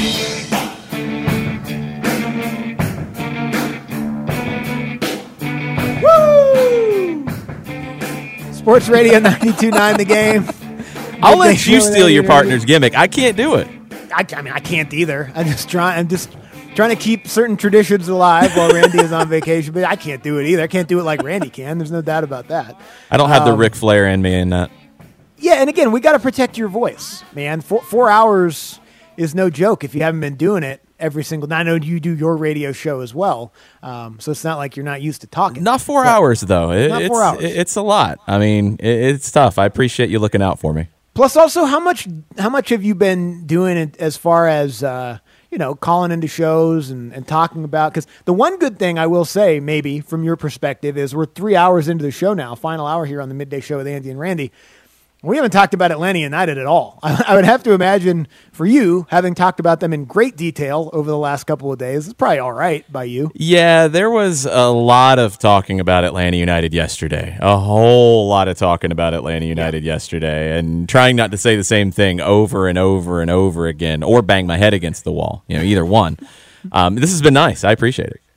Sports Radio 92.9 The Game. I'll let you steal your partner's gimmick. I can't do it. I mean, I can't either. I'm just trying to keep certain traditions alive while Randy is on vacation. But I can't do it either. I can't do it like Randy can. There's no doubt about that. I don't have the Ric Flair in me in that. Yeah, and again, we got to protect your voice, man. 4 hours is no joke if you haven't been doing it every single night. I know you do your radio show as well, so it's not like you're not used to talking. Not 4 hours, though. Not 4 hours. It's a lot. I mean, it's tough. I appreciate you looking out for me. Plus, also, how much have you been doing it as far as calling into shows and talking about? Because the one good thing I will say, maybe from your perspective, is we're 3 hours into the show now, final hour here on the Midday Show with Andy and Randy. We haven't talked about Atlanta United at all. I would have to imagine for you, having talked about them in great detail over the last couple of days, it's probably all right by you. Yeah, there was a lot of talking about Atlanta United yesterday. A whole lot of talking about Atlanta United yesterday, and trying not to say the same thing over and over and over again, or bang my head against the wall. Either one. This has been nice. I appreciate it.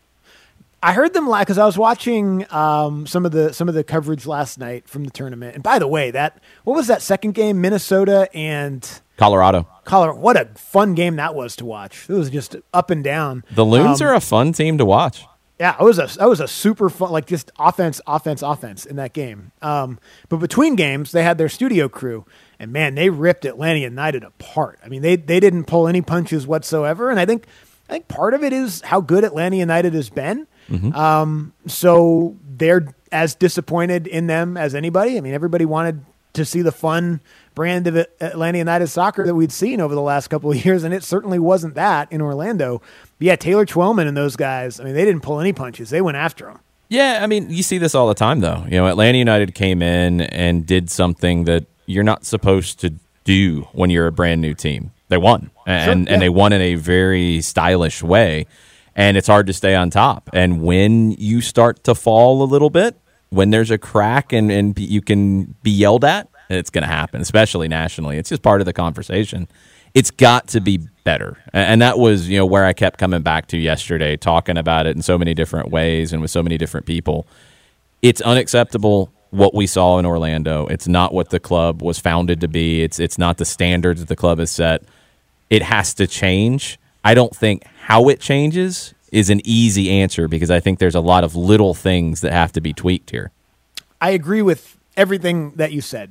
I heard them live because I was watching some of the coverage last night from the tournament. And by the way, what was that second game? Minnesota and Colorado. What a fun game that was to watch. It was just up and down. The Loons are a fun team to watch. Yeah, that was a super fun, like just offense in that game. But between games, they had their studio crew, and man, they ripped Atlanta United apart. I mean, they didn't pull any punches whatsoever, and I think part of it is how good Atlanta United has been. Mm-hmm. So they're as disappointed in them as anybody. I mean, everybody wanted to see the fun brand of Atlanta United soccer that we'd seen over the last couple of years, and it certainly wasn't that in Orlando. But yeah, Taylor Twellman and those guys, I mean, they didn't pull any punches. They went after them. Yeah, I mean, you see this all the time, though. Atlanta United came in and did something that you're not supposed to do when you're a brand new team. They won, and they won in a very stylish way. And it's hard to stay on top. And when you start to fall a little bit, when there's a crack and you can be yelled at, it's going to happen, especially nationally. It's just part of the conversation. It's got to be better. And that was where I kept coming back to yesterday, talking about it in so many different ways and with so many different people. It's unacceptable what we saw in Orlando. It's not what the club was founded to be. It's not the standards that the club has set. It has to change. I don't think how it changes is an easy answer because I think there's a lot of little things that have to be tweaked here. I agree with everything that you said.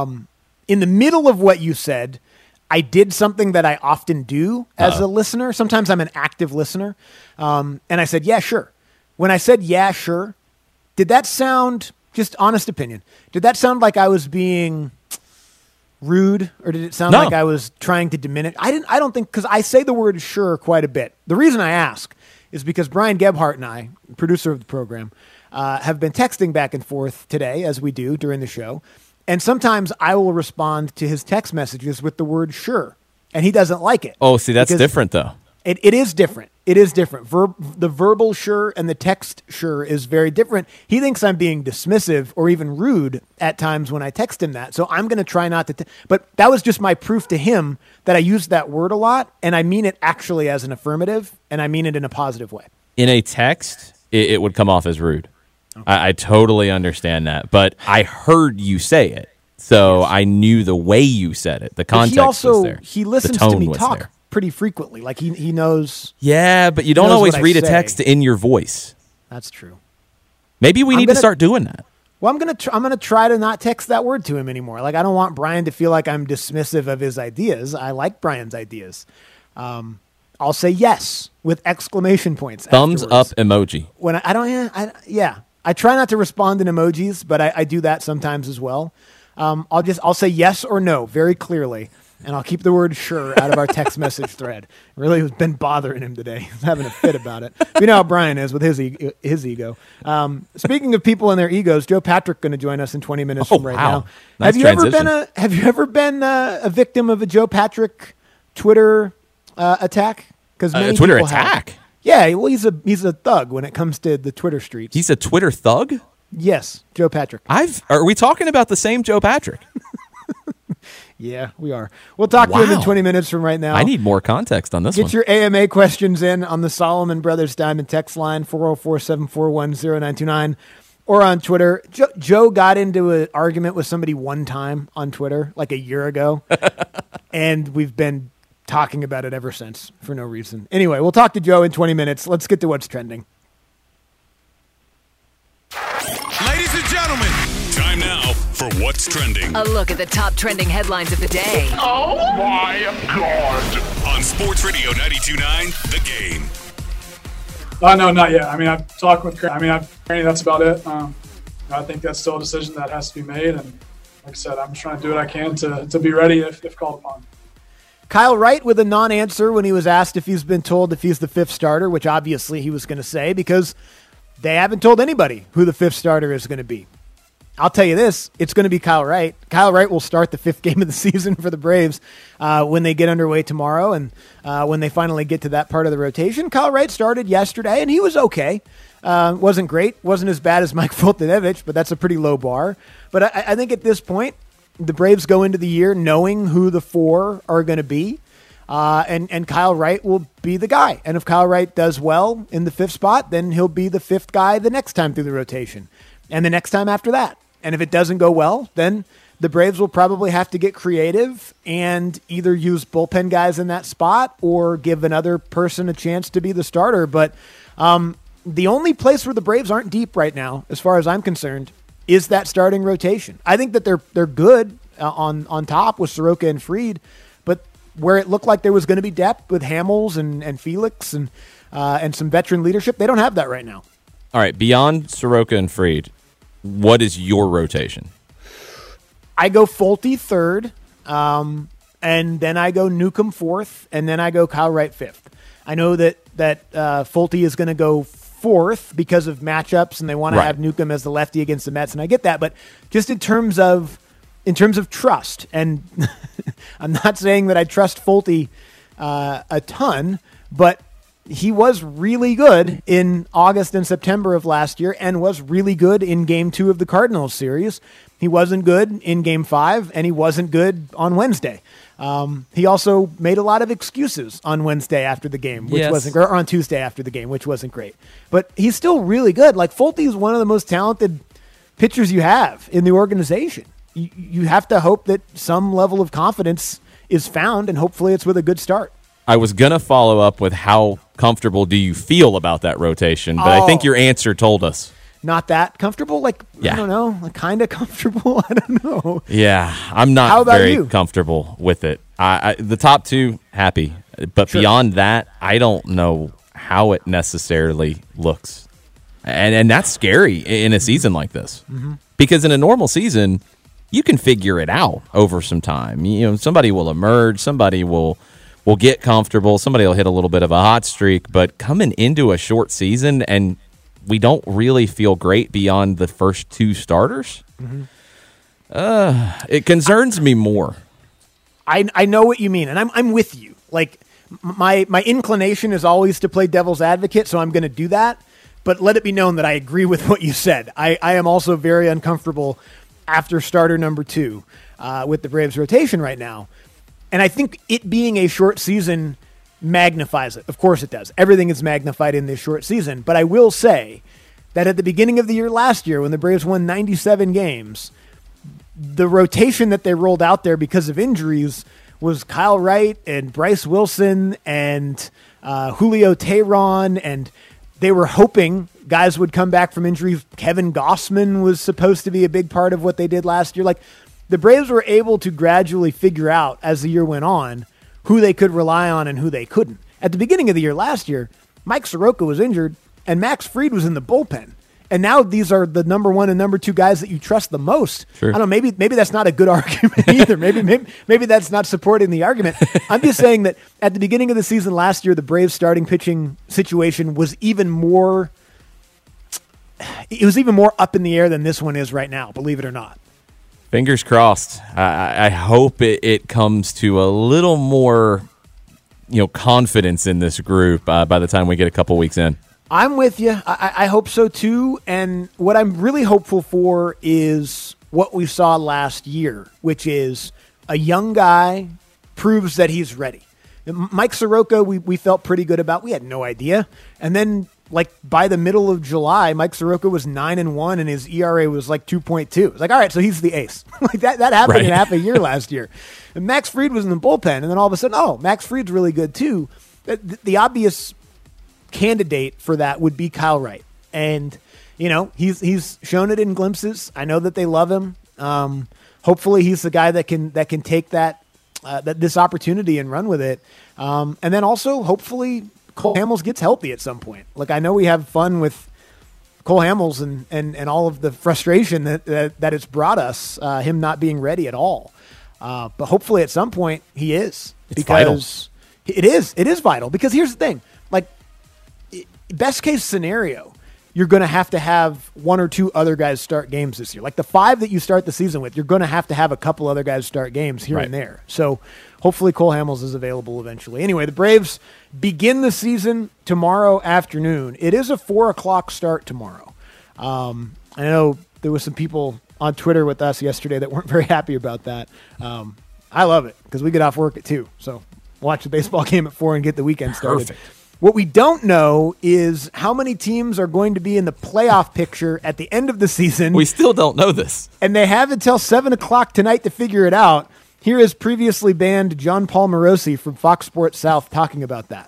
In the middle of what you said, I did something that I often do as a listener. Sometimes I'm an active listener. And I said, yeah, sure. When I said, yeah, sure, did that sound, just honest opinion, did that sound like I was being rude, or did it sound like I was trying to diminish? I don't think, because I say the word sure quite a bit. The reason I ask is because Brian Gebhardt and I, producer of the program, have been texting back and forth today, as we do during the show. And sometimes I will respond to his text messages with the word sure, and he doesn't like it. Oh, see, that's different, though. It is different. It is different. The verbal sure and the text sure is very different. He thinks I'm being dismissive or even rude at times when I text him that. So I'm going to try not to. But that was just my proof to him that I use that word a lot, and I mean it actually as an affirmative, and I mean it in a positive way. In a text, it would come off as rude. Okay. I totally understand that. But I heard you say it, so yes. I knew the way you said it. The context was there. He listens to me talk there pretty frequently. Like he knows. Yeah, but you don't always read a text in your voice. That's true. Maybe we need to start doing that. Well, I'm gonna try to not text that word to him anymore. Like, I don't want Brian to feel like I'm dismissive of his ideas. I like Brian's ideas. I'll say yes with exclamation points. Thumbs up emoji. When I try not to respond in emojis, but I do that sometimes as well. I'll say yes or no very clearly. And I'll keep the word sure out of our text message thread. Really has been bothering him today. He's having a fit about it. You know how Brian is with his ego. Speaking of people and their egos, Joe Patrick going to join us in 20 minutes from right now. Nice transition. Have you ever been a victim of a Joe Patrick Twitter attack? Because a Twitter attack? Have. Yeah, well, he's a thug when it comes to the Twitter streets. He's a Twitter thug? Yes, Joe Patrick. Are we talking about the same Joe Patrick? Yeah, we are. We'll talk to him in 20 minutes from right now. I need more context on this one. Get your AMA questions in on the Solomon Brothers Diamond text line, 404-741-0929, or on Twitter. Joe got into an argument with somebody one time on Twitter, like a year ago, and we've been talking about it ever since for no reason. Anyway, we'll talk to Joe in 20 minutes. Let's get to what's trending. Ladies and gentlemen, time now for What's Trending. A look at the top trending headlines of the day. Oh my God. On Sports Radio 92.9, The Game. No, not yet. I mean, I've talked with Granny. That's about it. I think that's still a decision that has to be made. And like I said, I'm just trying to do what I can to be ready if called upon. Kyle Wright with a non-answer when he was asked if he's been told if he's the fifth starter, which obviously he was going to say because they haven't told anybody who the fifth starter is going to be. I'll tell you this, it's going to be Kyle Wright. Kyle Wright will start the fifth game of the season for the Braves when they get underway tomorrow and when they finally get to that part of the rotation. Kyle Wright started yesterday, and he was okay. Wasn't great. Wasn't as bad as Mike Fultonevich, but that's a pretty low bar. But I think at this point, the Braves go into the year knowing who the four are going to be, and Kyle Wright will be the guy. And if Kyle Wright does well in the fifth spot, then he'll be the fifth guy the next time through the rotation and the next time after that. And if it doesn't go well, then the Braves will probably have to get creative and either use bullpen guys in that spot or give another person a chance to be the starter. But the only place where the Braves aren't deep right now, as far as I'm concerned, is that starting rotation. I think that they're good on top with Soroka and Fried, but where it looked like there was going to be depth with Hamels and Felix and some veteran leadership, they don't have that right now. All right, beyond Soroka and Fried, what is your rotation? I go Fulte third, and then I go Newcomb fourth, and then I go Kyle Wright fifth. I know that Fulte is going to go fourth because of matchups, and they want to have Newcomb as the lefty against the Mets, and I get that. But just in terms of trust, and I'm not saying that I trust Fulte a ton, but he was really good in August and September of last year and was really good in Game 2 of the Cardinals series. He wasn't good in Game 5, and he wasn't good on Wednesday. He also made a lot of excuses on Wednesday after the game, which wasn't, or on Tuesday after the game, which wasn't great. But he's still really good. Like, Fulte is one of the most talented pitchers you have in the organization. You have to hope that some level of confidence is found, and hopefully it's with a good start. I was going to follow up with how comfortable do you feel about that rotation, but I think your answer told us. Not that comfortable? I don't know. Kind of comfortable? I don't know. Yeah, I'm not very comfortable with it. The top two, happy. But beyond that, I don't know how it necessarily looks. And that's scary in a season like this. Mm-hmm. Because in a normal season, you can figure it out over some time. Somebody will emerge, somebody will get comfortable, somebody will hit a little bit of a hot streak, but coming into a short season and we don't really feel great beyond the first two starters, it concerns me more. I know what you mean, and I'm with you. Like, my inclination is always to play devil's advocate, so I'm going to do that, but let it be known that I agree with what you said. I am also very uncomfortable after starter number 2 with the Braves rotation right now. And I think it being a short season magnifies it. Of course it does. Everything is magnified in this short season. But I will say that at the beginning of the year last year, when the Braves won 97 games, the rotation that they rolled out there because of injuries was Kyle Wright and Bryce Wilson and Julio Teheran, and they were hoping guys would come back from injuries. Kevin Gossman was supposed to be a big part of what they did last year. Like, the Braves were able to gradually figure out as the year went on who they could rely on and who they couldn't. At the beginning of the year last year, Mike Soroka was injured and Max Fried was in the bullpen. And now these are the number 1 and number 2 guys that you trust the most. Sure. I don't know, maybe that's not a good argument either. Maybe that's not supporting the argument. I'm just saying that at the beginning of the season last year, the Braves starting pitching situation was even more up in the air than this one is right now, believe it or not. Fingers crossed. I hope it comes to a little more, confidence in this group by the time we get a couple weeks in. I'm with you. I hope so too. And what I'm really hopeful for is what we saw last year, which is a young guy proves that he's ready. Mike Soroka, we felt pretty good about. We had no idea. And then, like, by the middle of July, Mike Soroka was 9-1, and his ERA was like 2.2. It's like, all right, so he's the ace. Like that happened in half a year last year. And Max Fried was in the bullpen, and then all of a sudden, Max Fried's really good too. The obvious candidate for that would be Kyle Wright. And, he's shown it in glimpses. I know that they love him. Hopefully he's the guy that can take this opportunity and run with it. And then also, hopefully, Cole Hamels gets healthy at some point. Like, I know we have fun with Cole Hamels and all of the frustration that it's brought us, him not being ready at all. But hopefully at some point he is. It's vital. It is vital. Because here's the thing. Like, best case scenario, you're going to have one or two other guys start games this year. Like the 5 that you start the season with, you're going to have a couple other guys start games here and there. So hopefully Cole Hamels is available eventually. Anyway, the Braves begin the season tomorrow afternoon. It is a 4:00 start tomorrow. I know there was some people on Twitter with us yesterday that weren't very happy about that. I love it because we get off work at 2. So watch the baseball game at 4 and get the weekend started. Perfect. What we don't know is how many teams are going to be in the playoff picture at the end of the season. We still don't know this. And they have until 7:00 tonight to figure it out. Here is previously banned John Paul Morosi from Fox Sports South talking about that.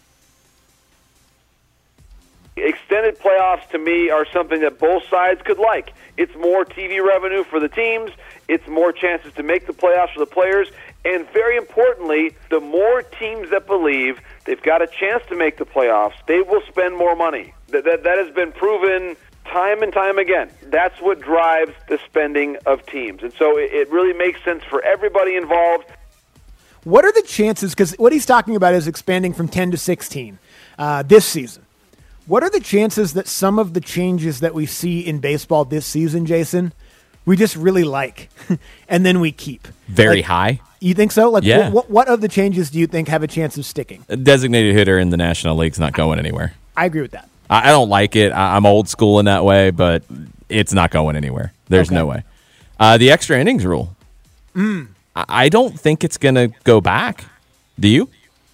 Extended playoffs, to me, are something that both sides could like. It's more TV revenue for the teams. It's more chances to make the playoffs for the players. And very importantly, the more teams that believe they've got a chance to make the playoffs, they will spend more money. That has been proven time and time again. That's what drives the spending of teams. And so it really makes sense for everybody involved. What are the chances, because what he's talking about is expanding from 10 to 16 this season. What are the chances that some of the changes that we see in baseball this season, Jason, we just really like, and then we keep? Very high. You think so? Like, yeah. What of the changes do you think have a chance of sticking? A designated hitter in the National League's not going anywhere. I agree with that. I don't like it. I'm old school in that way, but it's not going anywhere. There's no way. The extra innings rule. I don't think it's going to go back. Do you?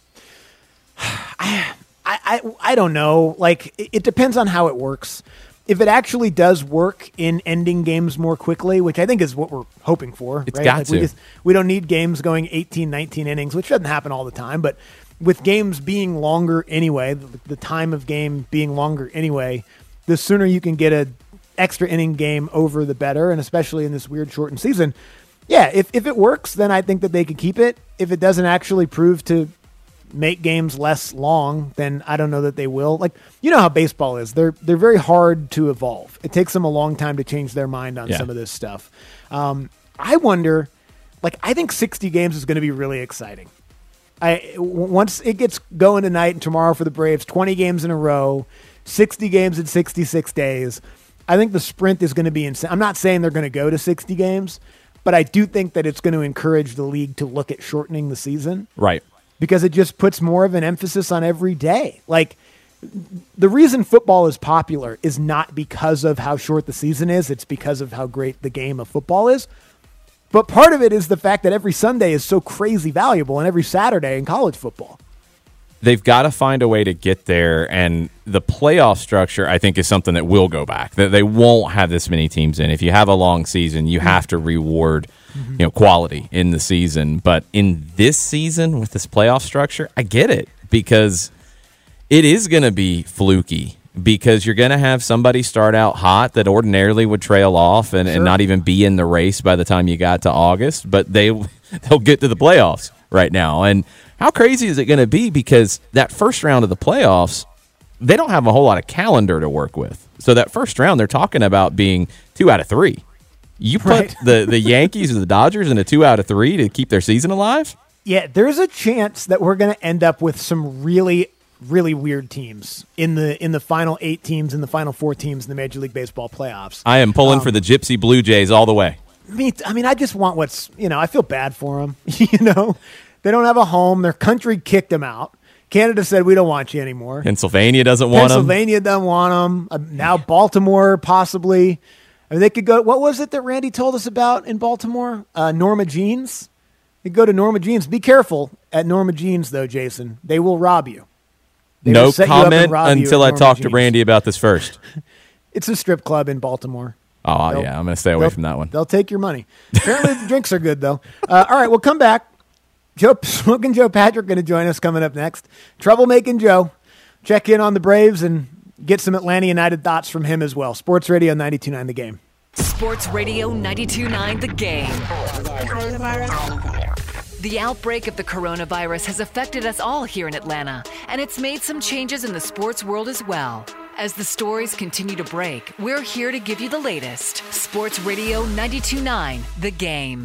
I don't know. Like, it depends on how it works. If it actually does work in ending games more quickly, which I think is what we're hoping for. It's right? got to. We don't need games going 18, 19 innings, which doesn't happen all the time. But with games being longer anyway, the time of game being longer anyway, the sooner you can get an extra inning game over, the better, and especially in this weird shortened season. Yeah, if it works, then I think that they could keep it. If it doesn't actually prove to make games less long, then I don't know that they will. Like, you know how baseball is. They're very hard to evolve. It takes them a long time to change their mind on some of this stuff. I wonder, like, I think 60 games is going to be really exciting. Once it gets going tonight and tomorrow for the Braves, 20 games in a row, 60 games in 66 days, I think the sprint is going to be insane. I'm not saying they're going to go to 60 games, but I do think that it's going to encourage the league to look at shortening the season. Right. Because it just puts more of an emphasis on every day. Like, the reason football is popular is not because of how short the season is. It's because of how great the game of football is. But part of it is the fact that every Sunday is so crazy valuable and every Saturday in college football. They've got to find a way to get there, and the playoff structure, I think, is something that will go back. That they won't have this many teams in. If you have a long season, you have to reward quality in the season. But in this season, with this playoff structure, I get it, because it is going to be fluky, because you're going to have somebody start out hot that ordinarily would trail off and not even be in the race by the time you got to August, but they'll get to the playoffs right now. And how crazy is it going to be? Because that first round of the playoffs, they don't have a whole lot of calendar to work with. So that first round, they're talking about being 2 out of 3. You put the Yankees or the Dodgers in a 2 out of 3 to keep their season alive? Yeah, there's a chance that we're going to end up with some really, really weird teams in the final 8 teams and the final 4 teams in the Major League Baseball playoffs. I am pulling for the Gypsy Blue Jays all the way. I mean, I just want I feel bad for them, They don't have a home. Their country kicked them out. Canada said, we don't want you anymore. Pennsylvania doesn't want them. Pennsylvania doesn't want them. Now Baltimore, possibly. I mean, they could go. What was it that Randy told us about in Baltimore? Norma Jeans. You go to Norma Jeans. Be careful at Norma Jeans, though, Jason. They will rob you. They No will set you up and comment rob you until at I Norma talk to Jeans. Randy about this first. It's a strip club in Baltimore. Oh, yeah, I'm going to stay away from that one. They'll take your money. Apparently, the drinks are good, though. All right, we'll come back. Smoking Joe Patrick going to join us coming up next. Troublemaking Joe. Check in on the Braves and get some Atlanta United thoughts from him as well. Sports Radio 92.9 The Game. Sports Radio 92.9 The Game. The outbreak of the coronavirus has affected us all here in Atlanta, and it's made some changes in the sports world as well. As the stories continue to break, we're here to give you the latest. Sports Radio 92.9 The Game.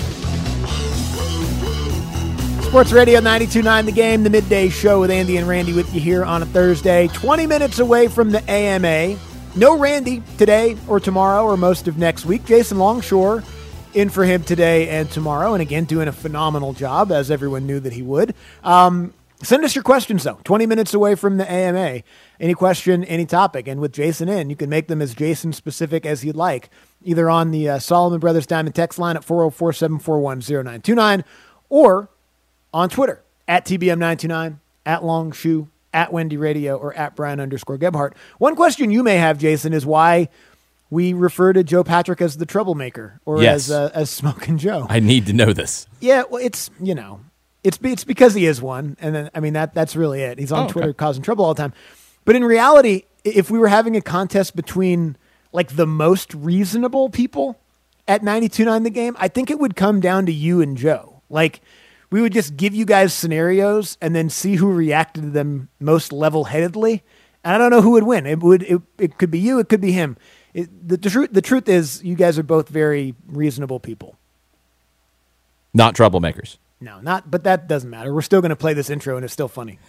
Sports Radio 92.9 The Game, the midday show with Andy and Randy with you here on a Thursday. 20 minutes away from the AMA. No Randy today or tomorrow or most of next week. Jason Longshore in for him today and tomorrow. And again, doing a phenomenal job, as everyone knew that he would. Send us your questions, though. 20 minutes away from the AMA. Any question, any topic. And with Jason in, you can make them as Jason-specific as you'd like, either on the Solomon Brothers Diamond text line at 404-741-0929 or on Twitter, at TBM929, at Longshoe, at Wendy Radio, or at Brian_Gebhardt. One question you may have, Jason, is why we refer to Joe Patrick as the troublemaker or Yes. as Smoking Joe. I need to know this. Yeah, well, it's because he is one. And then, I mean, that's really it. He's on okay. Twitter causing trouble all the time. But in reality, if we were having a contest between like the most reasonable people at 92.9 The Game, I think it would come down to you and Joe. Like, we would just give you guys scenarios and then see who reacted to them most level-headedly. And I don't know who would win. It could be you. It could be him. The truth is, you guys are both very reasonable people. Not troublemakers. No, not. But that doesn't matter. We're still going to play this intro, and it's still funny.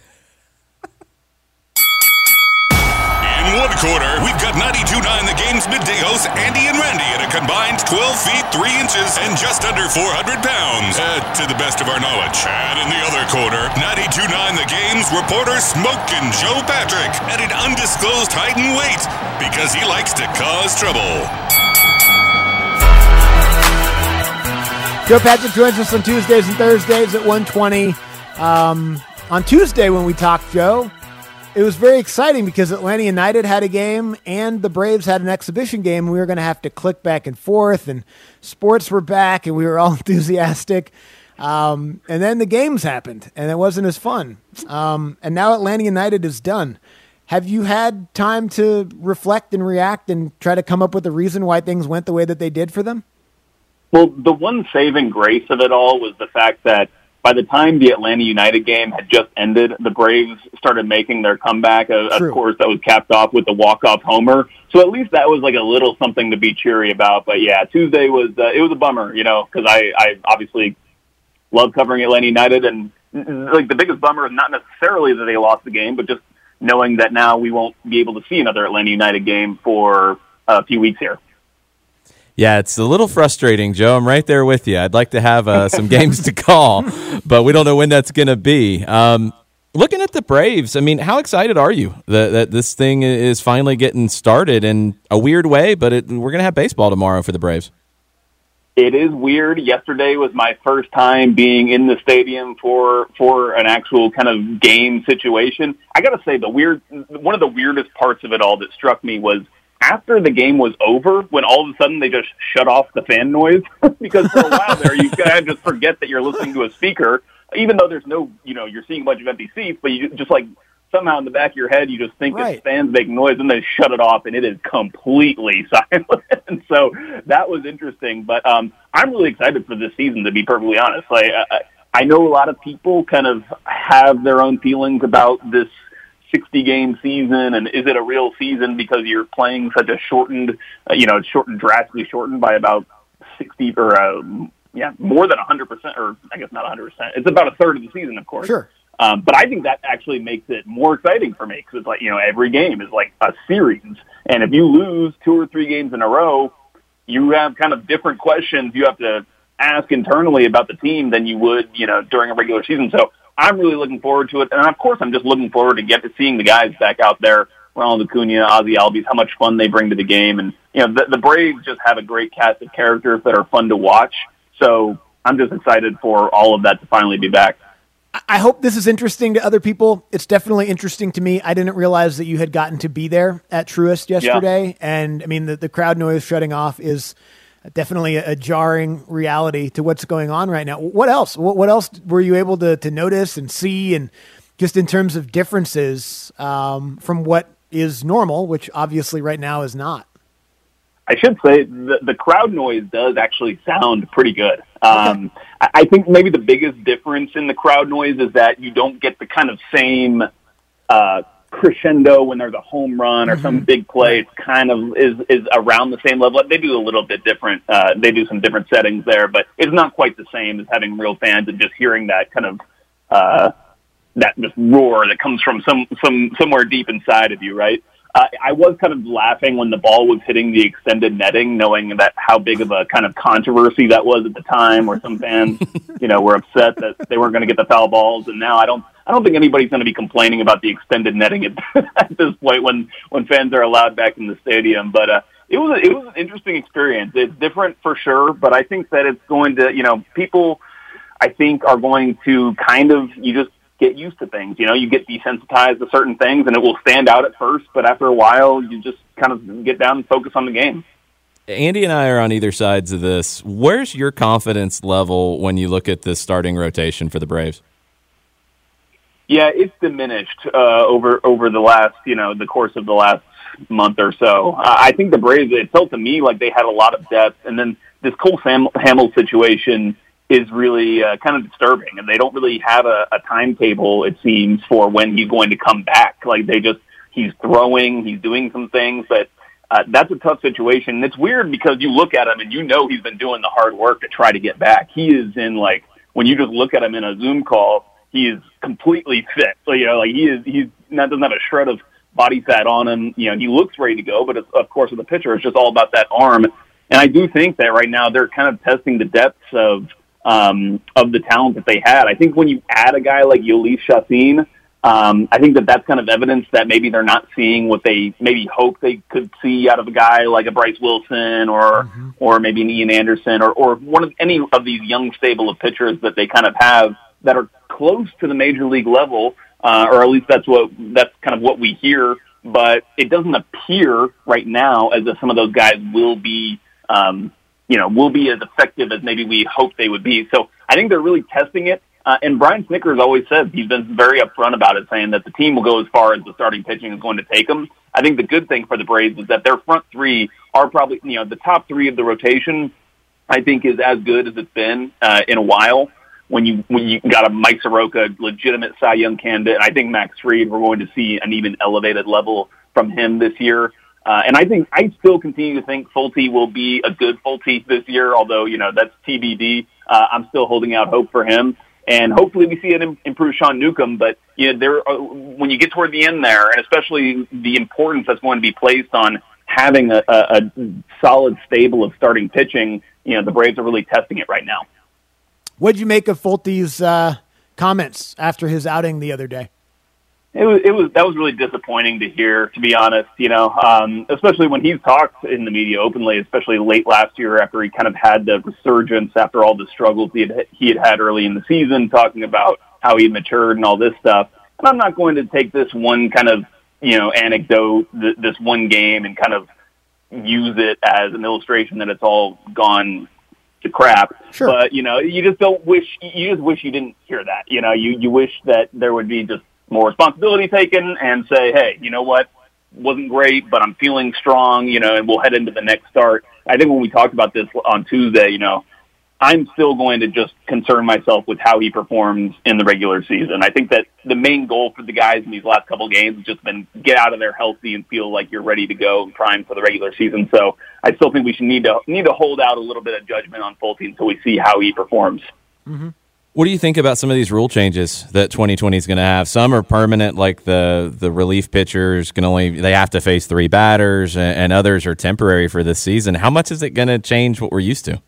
In one corner, we've got 92.9 The Game's midday hosts Andy and Randy at a combined 12 feet 3 inches and just under 400 pounds, to the best of our knowledge. And in the other corner, 92.9 The Game's reporter Smoking Joe Patrick at an undisclosed height and weight because he likes to cause trouble. Joe Patrick joins us on Tuesdays and Thursdays at 1:20. On Tuesday when we talked, Joe, it was very exciting because Atlanta United had a game and the Braves had an exhibition game. We were going to have to click back and forth, and sports were back, and we were all enthusiastic. And then the games happened, and it wasn't as fun. And now Atlanta United is done. Have you had time to reflect and react and try to come up with a reason why things went the way that they did for them? Well, the one saving grace of it all was the fact that by the time the Atlanta United game had just ended, the Braves started making their comeback. Of course, that was capped off with the walk-off homer. So at least that was like a little something to be cheery about. But yeah, Tuesday was it was a bummer, because I obviously love covering Atlanta United, and like the biggest bummer is not necessarily that they lost the game, but just knowing that now we won't be able to see another Atlanta United game for a few weeks here. Yeah, it's a little frustrating, Joe. I'm right there with you. I'd like to have some games to call, but we don't know when that's going to be. Looking at the Braves, I mean, how excited are you that this thing is finally getting started in a weird way, but we're going to have baseball tomorrow for the Braves? It is weird. Yesterday was my first time being in the stadium for an actual kind of game situation. I got to say, one of the weirdest parts of it all that struck me was after the game was over, when all of a sudden they just shut off the fan noise, because for a while there you kind of just forget that you're listening to a speaker, even though there's no, you're seeing a bunch of empty seats, but you just like somehow in the back of your head you just think that fans make noise, and they shut it off and it is completely silent. And so that was interesting, but I'm really excited for this season, to be perfectly honest. Like I know a lot of people kind of have their own feelings about this 60-game season, and is it a real season because you're playing such a shortened, drastically shortened by about 60 or more than 100%, or I guess not 100%. It's about a third of the season, of course. Sure. But I think that actually makes it more exciting for me because it's like, every game is like a series, and if you lose 2 or 3 games in a row, you have kind of different questions you have to ask internally about the team than you would, during a regular season. So I'm really looking forward to it. And, of course, I'm just looking forward to seeing the guys back out there, Ronald Acuna, Ozzie Albies, how much fun they bring to the game. And, the Braves just have a great cast of characters that are fun to watch. So I'm just excited for all of that to finally be back. I hope this is interesting to other people. It's definitely interesting to me. I didn't realize that you had gotten to be there at Truist yesterday. Yeah. And I mean, the crowd noise shutting off is definitely a jarring reality to what's going on right now. What else? What else were you able to notice and see, and just in terms of differences from what is normal, which obviously right now is not? I should say the crowd noise does actually sound pretty good. I think maybe the biggest difference in the crowd noise is that you don't get the kind of same crescendo when there's a home run or some big play. It's kind of is around the same level. They do a little bit different. They do some different settings there, but it's not quite the same as having real fans and just hearing that kind of that just roar that comes from somewhere deep inside of you, right? I was kind of laughing when the ball was hitting the extended netting, knowing that how big of a kind of controversy that was at the time, where some fans, were upset that they weren't going to get the foul balls. And now I don't think anybody's going to be complaining about the extended netting at this point when fans are allowed back in the stadium. But it was an interesting experience. It's different for sure, but I think that it's going to, people, I think, are going to kind of, you just get used to things. You get desensitized to certain things and it will stand out at first, but after a while you just kind of get down and focus on the game. Andy and I are on either sides of this. Where's your confidence level when you look at the starting rotation for the Braves? Yeah, it's diminished over the last, the course of the last month or so. I think the Braves, it felt to me like they had a lot of depth, and then this Cole Hamels situation is really kind of disturbing, and they don't really have a timetable, it seems, for when he's going to come back. Like, he's throwing, he's doing some things, but that's a tough situation. And it's weird because you look at him and he's been doing the hard work to try to get back. He is when you just look at him in a Zoom call, he is completely fit. So, he's doesn't have a shred of body fat on him. He looks ready to go, but of course with the pitcher, it's just all about that arm. And I do think that right now they're kind of testing the depths of the talent that they had. I think when you add a guy like Jhoulys Chacín, I think that's kind of evidence that maybe they're not seeing what they maybe hope they could see out of a guy like a Bryce Wilson or maybe an Ian Anderson or any of these young stable of pitchers that they kind of have that are close to the major league level, or at least that's kind of what we hear. But it doesn't appear right now as if some of those guys will be as effective as maybe we hope they would be. So I think they're really testing it. And Brian Snitker's always said, he's been very upfront about it, saying that the team will go as far as the starting pitching is going to take them. I think the good thing for the Braves is that their front three are probably, the top three of the rotation, I think, is as good as it's been in a while. When you got a Mike Soroka, legitimate Cy Young candidate, I think Max Fried, we're going to see an even elevated level from him this year. And I still continue to think Fulte will be a good Fulte this year, although, that's TBD. I'm still holding out hope for him. And hopefully we see an improved Sean Newcomb. But, when you get toward the end there, and especially the importance that's going to be placed on having a solid stable of starting pitching, the Braves are really testing it right now. What did you make of Fulte's comments after his outing the other day? That was really disappointing to hear, to be honest, especially when he's talked in the media openly, especially late last year after he kind of had the resurgence after all the struggles he had early in the season, talking about how he matured and all this stuff. And I'm not going to take this one kind of, anecdote, this one game, and kind of use it as an illustration that it's all gone to crap. Sure. But, you just wish you didn't hear that. You wish that there would be just more responsibility taken and say, hey, you know what, wasn't great, but I'm feeling strong, and we'll head into the next start. I think when we talked about this on Tuesday, I'm still going to just concern myself with how he performs in the regular season. I think that the main goal for the guys in these last couple of games has just been get out of there healthy and feel like you're ready to go and prime for the regular season. So I still think we should need to hold out a little bit of judgment on Fulte until we see how he performs. Mm-hmm. What do you think about some of these rule changes that 2020 is going to have? Some are permanent, like the relief pitchers they have to face 3 batters, and others are temporary for this season. How much is it going to change what we're used to?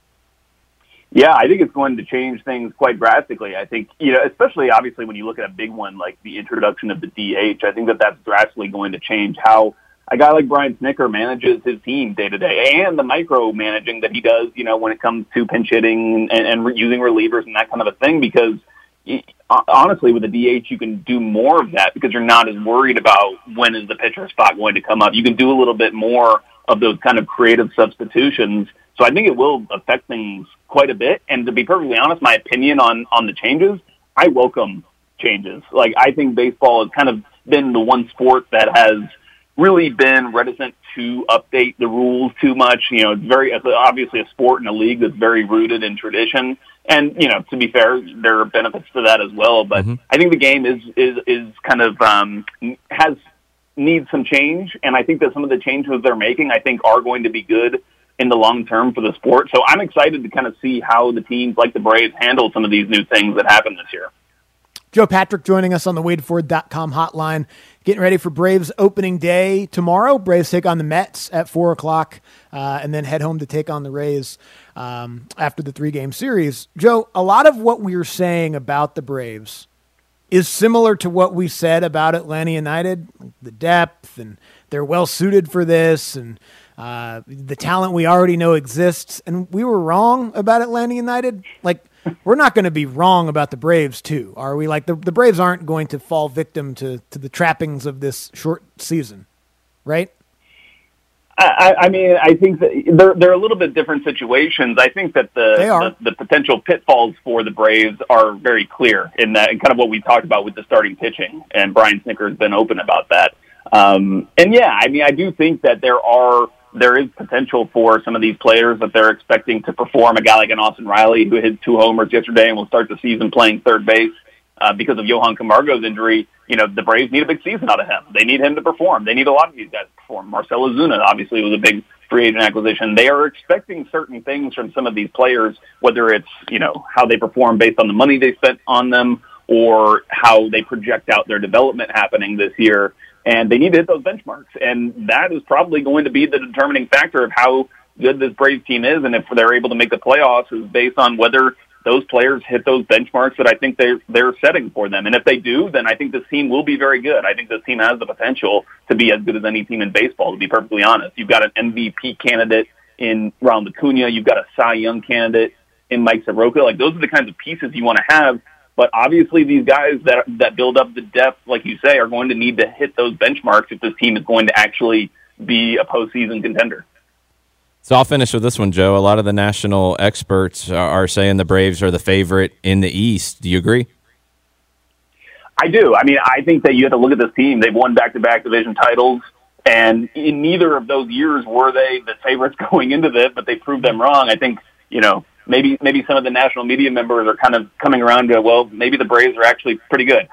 Yeah, I think it's going to change things quite drastically. I think, especially obviously when you look at a big one like the introduction of the DH, I think that's drastically going to change how a guy like Brian Snitker manages his team day to day, and the micromanaging that he does, when it comes to pinch hitting and using relievers and that kind of a thing, because honestly, with the DH, you can do more of that because you're not as worried about when is the pitcher spot going to come up. You can do a little bit more of those kind of creative substitutions. So I think it will affect things quite a bit. And to be perfectly honest, my opinion on the changes, I welcome changes. Like, I think baseball has kind of been the one sport that has really been reticent to update the rules too much. It's obviously a sport and a league that's very rooted in tradition. And, to be fair, there are benefits to that as well. But I think the game is kind of needs some change. And I think that some of the changes they're making, I think, are going to be good in the long term for the sport. So I'm excited to kind of see how the teams like the Braves handle some of these new things that happen this year. Joe Patrick joining us on the WadeFord.com hotline, getting ready for Braves opening day tomorrow. Braves take on the Mets at 4 o'clock and then head home to take on the Rays after the 3-game series. Joe, a lot of what we were saying about the Braves is similar to what we said about Atlanta United, the depth, and they're well-suited for this, and the talent we already know exists. And we were wrong about Atlanta United. Like, we're not going to be wrong about the Braves, too, are we? Like, the Braves aren't going to fall victim to the trappings of this short season, right? I mean, I think that they're a little bit different situations. I think that the potential pitfalls for the Braves are very clear in that, and kind of what we talked about with the starting pitching, and Brian Snitker has been open about that. And yeah, I mean, I do think that there is potential for some of these players that they're expecting to perform. A guy like an Austin Riley who hit 2 homers yesterday and will start the season playing third base because of Johan Camargo's injury. The Braves need a big season out of him. They need him to perform. They need a lot of these guys to perform. Marcell Ozuna obviously was a big free agent acquisition. They are expecting certain things from some of these players, whether it's, how they perform based on the money they spent on them or how they project out their development happening this year. And they need to hit those benchmarks. And that is probably going to be the determining factor of how good this Braves team is. And if they're able to make the playoffs is based on whether those players hit those benchmarks that I think they're setting for them. And if they do, then I think this team will be very good. I think this team has the potential to be as good as any team in baseball, to be perfectly honest. You've got an MVP candidate in Ronald Acuna. You've got a Cy Young candidate in Mike Soroka. Like, those are the kinds of pieces you want to have. But obviously these guys that build up the depth, like you say, are going to need to hit those benchmarks if this team is going to actually be a postseason contender. So I'll finish with this one, Joe. A lot of the national experts are saying the Braves are the favorite in the East. Do you agree? I do. I mean, I think that you have to look at this team. They've won back-to-back division titles, and in neither of those years were they the favorites going into this, but they proved them wrong. I think, maybe some of the national media members are kind of coming around to, well, maybe the Braves are actually pretty good.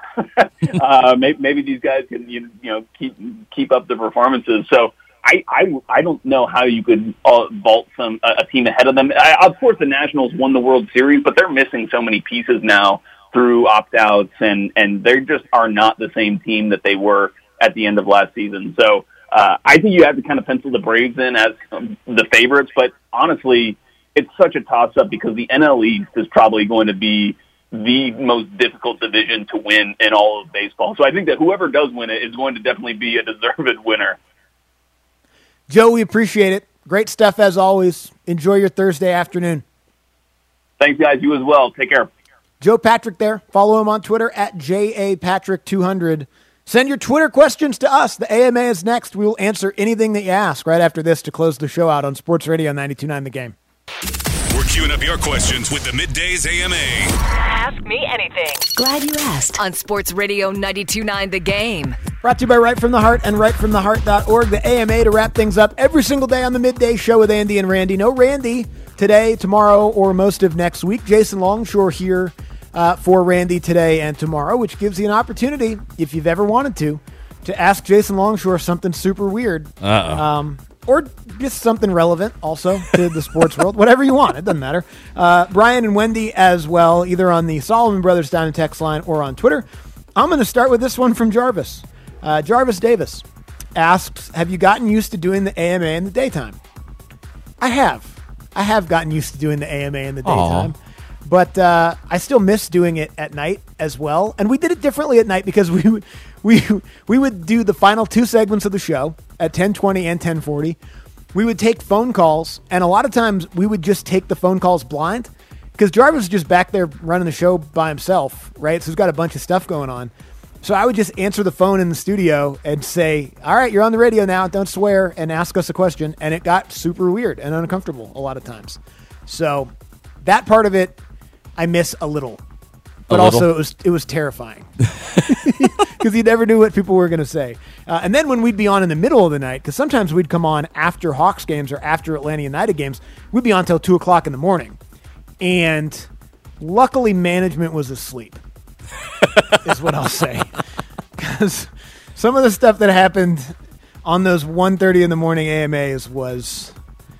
Maybe these guys can, keep up the performances. So I don't know how you could vault a team ahead of them. Of course, the Nationals won the World Series, but they're missing so many pieces now through opt-outs, and they just are not the same team that they were at the end of last season. So I think you have to kind of pencil the Braves in as the favorites, but honestly, it's such a toss-up because the NL East is probably going to be the most difficult division to win in all of baseball. So I think that whoever does win it is going to definitely be a deserved winner. Joe, we appreciate it. Great stuff as always. Enjoy your Thursday afternoon. Thanks, guys. You as well. Take care. Joe Patrick there. Follow him on Twitter at JAPatrick200. Send your Twitter questions to us. The AMA is next. We will answer anything that you ask right after this to close the show out on Sports Radio 92.9 The Game. We're queuing up your questions with the Middays AMA. Ask me anything. Glad you asked on Sports Radio 92.9 The Game. Brought to you by Right From The Heart and rightfromtheheart.org. The AMA to wrap things up every single day on the Midday Show with Andy and Randy. No Randy today, tomorrow, or most of next week. Jason Longshore here for Randy today and tomorrow, which gives you an opportunity, if you've ever wanted to ask Jason Longshore something super weird. Or just something relevant also to the sports world. Whatever you want. It doesn't matter. Brian and Wendy as well, either on the Solomon Brothers Down and Text line or on Twitter. I'm going to start with this one from Jarvis. Jarvis Davis asks, have you gotten used to doing the AMA in the daytime? I have gotten used to doing the AMA in the daytime. Aww. But I still miss doing it at night as well. And we did it differently at night because we would do the final 2 segments of the show at 10:20 and 10:40. We would take phone calls, and a lot of times we would just take the phone calls blind because Jarvis was just back there running the show by himself, right? So he's got a bunch of stuff going on. So I would just answer the phone in the studio and say, all right, you're on the radio now, don't swear, and ask us a question. And it got super weird and uncomfortable a lot of times. So that part of it I miss a little. But also it was terrifying because you never knew what people were going to say. And then when we'd be on in the middle of the night, because sometimes we'd come on after Hawks games or after Atlanta United games, we'd be on till 2 o'clock in the morning. And luckily management was asleep. Is what I'll say, because some of the stuff that happened on those 1:30 in the morning AMAs was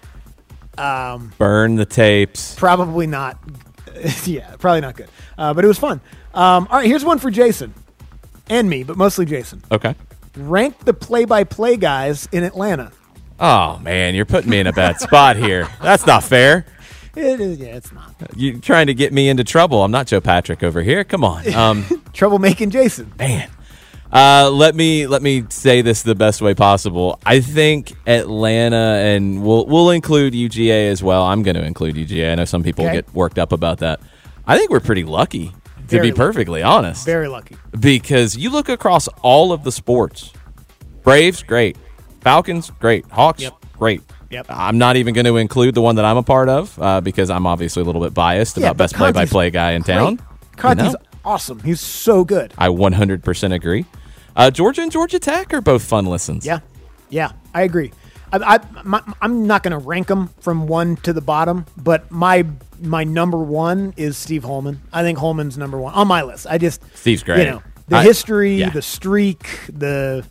burn the tapes. Probably not. Yeah, probably not good. But it was fun. All right, here's one for Jason and me, but mostly Jason. Okay. Rank the play-by-play guys in Atlanta. Oh man, you're putting me in a bad spot here. That's not fair. It is, yeah, it's not. You're trying to get me into trouble. I'm not Joe Patrick over here. Come on. Troublemaking Jason. Man. Let me say this the best way possible. I think Atlanta, and we'll include UGA as well. I'm going to include UGA. I know some people get worked up about that. I think we're pretty lucky, to be perfectly honest. Very lucky. Because you look across all of the sports. Braves, great. Falcons, great. Hawks, great. Yep. I'm not even going to include the one that I'm a part of because I'm obviously a little bit biased about best play-by-play guy in town. Conti's awesome. He's so good. I 100% agree. Georgia and Georgia Tech are both fun listens. Yeah, I agree. I'm not going to rank them from 1 to the bottom, but my number 1 is Steve Holman. I think Holman's number 1 on my list. Steve's great. You know, the history, the streak, the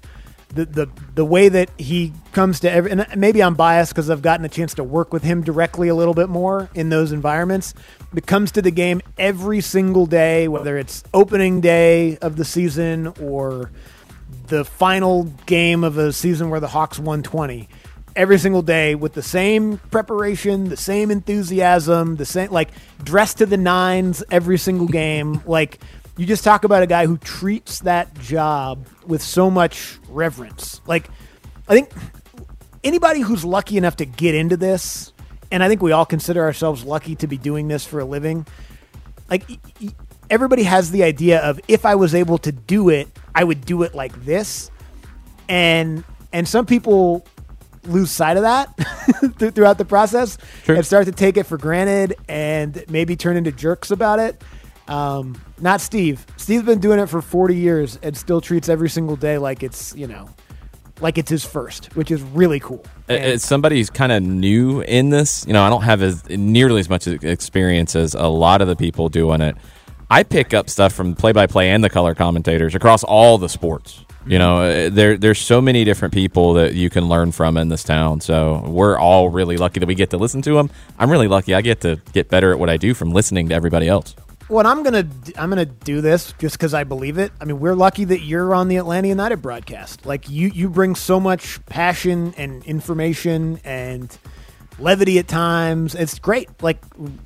way that he comes to and maybe I'm biased because I've gotten a chance to work with him directly a little bit more in those environments. It comes to the game every single day, whether it's opening day of the season or the final game of a season where the Hawks won 20. Every single day with the same preparation, the same enthusiasm, the same, like, dressed to the nines every single game. Like, you just talk about a guy who treats that job with so much reverence. Like, I think anybody who's lucky enough to get into this, and I think we all consider ourselves lucky to be doing this for a living, like, everybody has the idea of, if I was able to do it, I would do it like this. And some people lose sight of that throughout the process and start to take it for granted and maybe turn into jerks about it. Not Steve. Steve's been doing it for 40 years and still treats every single day like it's, like it's his first, which is really cool. As somebody who's kind of new in this, I don't have nearly as much experience as a lot of the people doing it. I pick up stuff from play-by-play and the color commentators across all the sports. There's so many different people that you can learn from in this town. So we're all really lucky that we get to listen to them. I'm really lucky I get to get better at what I do from listening to everybody else. Well, I'm gonna do this just because I believe it. I mean, we're lucky that you're on the Atlanta United broadcast. Like, you bring so much passion and information and levity at times. It's great. Like,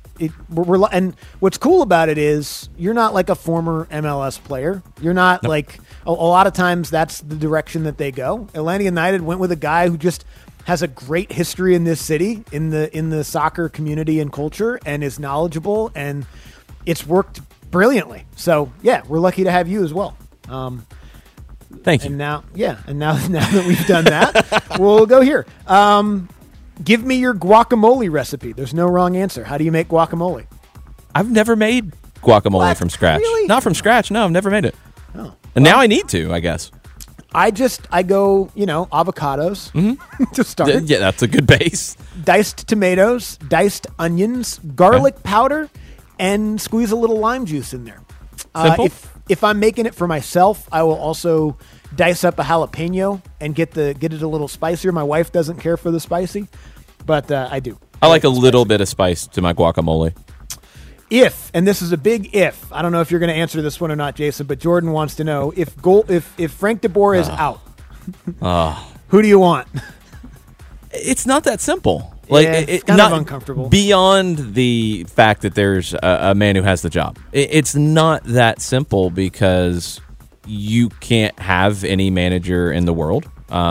and what's cool about it is you're not like a former MLS player. You're not like a lot of times that's the direction that they go. Atlanta United went with a guy who just has a great history in this city, in the soccer community and culture, and is knowledgeable, and it's worked brilliantly. So yeah, we're lucky to have you as well. Thank you. And now that we've done that, we'll go here. Give me your guacamole recipe. There's no wrong answer. How do you make guacamole? I've never made guacamole from scratch. Really? Not from scratch. No, I've never made it. Oh. And now I need to, I guess. I go, avocados to start. Yeah, that's a good base. Diced tomatoes, diced onions, garlic powder, and squeeze a little lime juice in there. Simple. If I'm making it for myself, I will also dice up a jalapeno and get it a little spicier. My wife doesn't care for the spicy, but I do. I like a little bit of spice to my guacamole. And this is a big if, I don't know if you're going to answer this one or not, Jason, but Jordan wants to know if Frank DeBoer is out, who do you want? It's not that simple. It's kind of uncomfortable. Beyond the fact that there's a man who has the job. It's not that simple because you can't have any manager in the world.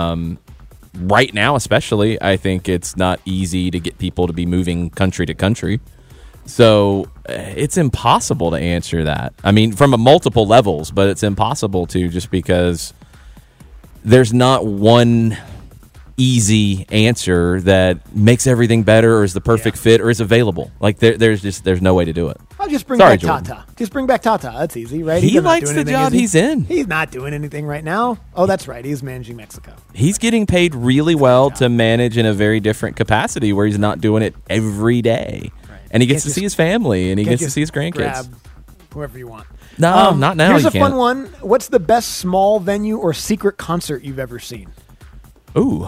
Right now, especially, I think it's not easy to get people to be moving country to country. So it's impossible to answer that. I mean, from multiple levels, but it's impossible to, just because there's not one easy answer that makes everything better or is the perfect fit or is available. Like there's no way to do it. I'll just bring back Tata. Just bring back Tata. That's easy, right? He likes the job he's in. He's not doing anything right now. Oh, that's right. He's managing Mexico. He's getting paid really well to manage in a very different capacity where he's not doing it every day. Right. And he gets to see his family and he gets to see his grandkids. Grab whoever you want. No, not now. Here's a fun one. What's the best small venue or secret concert you've ever seen? Ooh,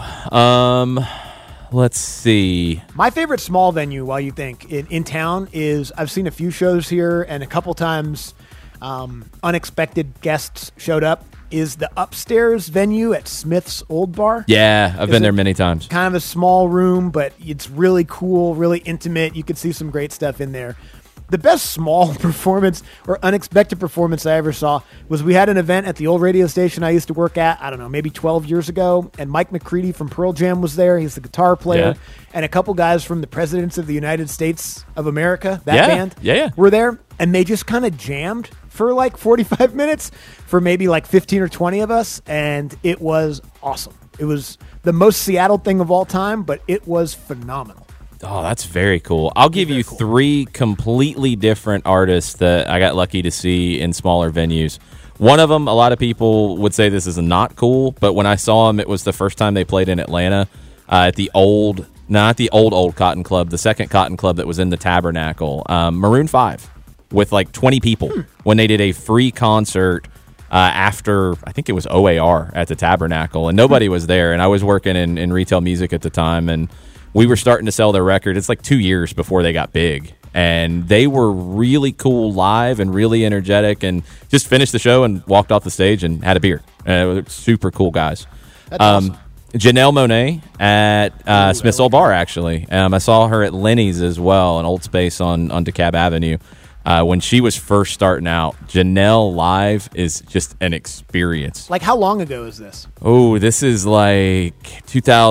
let's see. My favorite small venue, while you think, in town is, I've seen a few shows here, and a couple times unexpected guests showed up, is the upstairs venue at Smith's Old Bar. Yeah, I've been there many times. Kind of a small room, but it's really cool, really intimate. You could see some great stuff in there. The best small performance or unexpected performance I ever saw was we had an event at the old radio station I used to work at, I don't know, maybe 12 years ago, and Mike McCready from Pearl Jam was there. He's the guitar player. Yeah. And a couple guys from the Presidents of the United States of America, that band, were there. And they just kind of jammed for like 45 minutes for maybe like 15 or 20 of us, and it was awesome. It was the most Seattle thing of all time, but it was phenomenal. Oh, that's very cool. I'll give you three completely different artists that I got lucky to see in smaller venues. One of them, a lot of people would say this is not cool, but when I saw them, it was the first time they played in Atlanta at the old, not the old Cotton Club, the second Cotton Club that was in the Tabernacle. Maroon 5 with like 20 people when they did a free concert after, I think it was OAR at the Tabernacle, and nobody was there, and I was working in retail music at the time, and we were starting to sell their record. It's like 2 years before they got big. And they were really cool live and really energetic, and just finished the show and walked off the stage and had a beer. They were super cool guys. That's awesome. Janelle Monáe at Smith's Old Bar, actually. I saw her at Lenny's as well, an old space on DeKalb Avenue. When she was first starting out, Janelle live is just an experience. Like, how long ago is this? Oh, this is like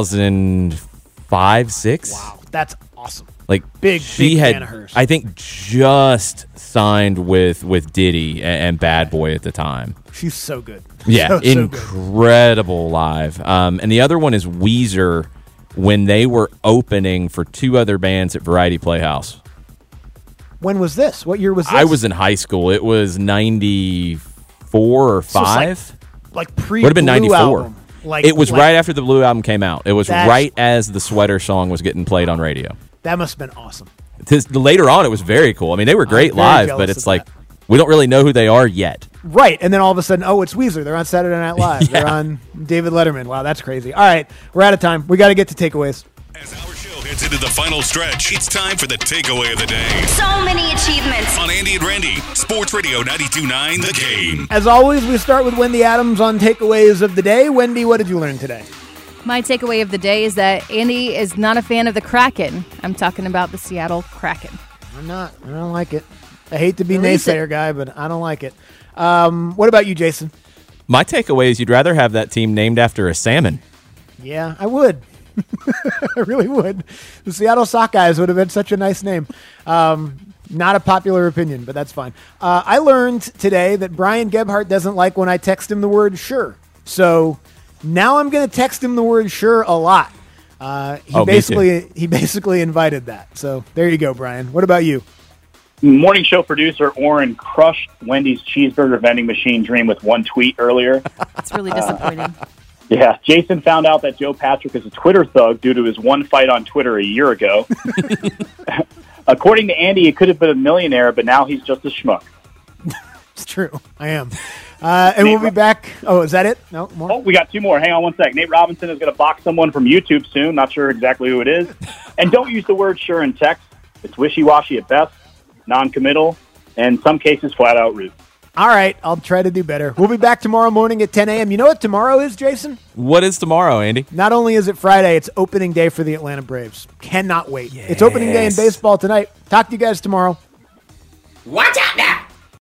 2005, 6. Wow, that's awesome. Like, big fan of hers. I think, just signed with Diddy and Bad Boy at the time. She's so good. Yeah, so incredible live. And the other one is Weezer when they were opening for two other bands at Variety Playhouse. When was this? What year was this? I was in high school. It was 94 or 5. Like pre-Blue would have been 94. Album. It was right after the Blue album came out. It was right as the Sweater song was getting played on radio. That must have been awesome. Later on, it was very cool. I mean, they were great live, but it's like, we don't really know who they are yet. Right, and then all of a sudden, oh, it's Weezer. They're on Saturday Night Live. Yeah. They're on David Letterman. Wow, that's crazy. All right, we're out of time. We got to get to takeaways. As our show heads into the final stretch, it's time for the takeaway of the day. So many achievements. On Andy and Randy, Sports Radio 92.9 The Game. As always, we start with Wendy Adams on takeaways of the day. Wendy, what did you learn today? My takeaway of the day is that Andy is not a fan of the Kraken. I'm talking about the Seattle Kraken. I'm not. I don't like it. I hate to be naysayer guy, but I don't like it. What about you, Jason? My takeaway is you'd rather have that team named after a salmon. Yeah, I would. I really would. The Seattle Sockeyes would have been such a nice name. Not a popular opinion, but that's fine. I learned today that Brian Gebhardt doesn't like when I text him the word sure. So now I'm going to text him the word sure a lot. He basically invited that. So there you go, Brian. What about you? Morning show producer Orrin crushed Wendy's cheeseburger vending machine dream with one tweet earlier. That's really disappointing. Yeah, Jason found out that Joe Patrick is a Twitter thug due to his one fight on Twitter a year ago. According to Andy, he could have been a millionaire, but now he's just a schmuck. It's true. I am. And we'll be back. Oh, is that it? No, more? Oh, we got two more. Hang on one sec. Nate Robinson is going to box someone from YouTube soon. Not sure exactly who it is. And don't use the word sure in text. It's wishy-washy at best, non-committal, and in some cases flat-out rude. All right, I'll try to do better. We'll be back tomorrow morning at 10 a.m. You know what tomorrow is, Jason? What is tomorrow, Andy? Not only is it Friday, it's opening day for the Atlanta Braves. Cannot wait. Yes. It's opening day in baseball tonight. Talk to you guys tomorrow. Watch out now.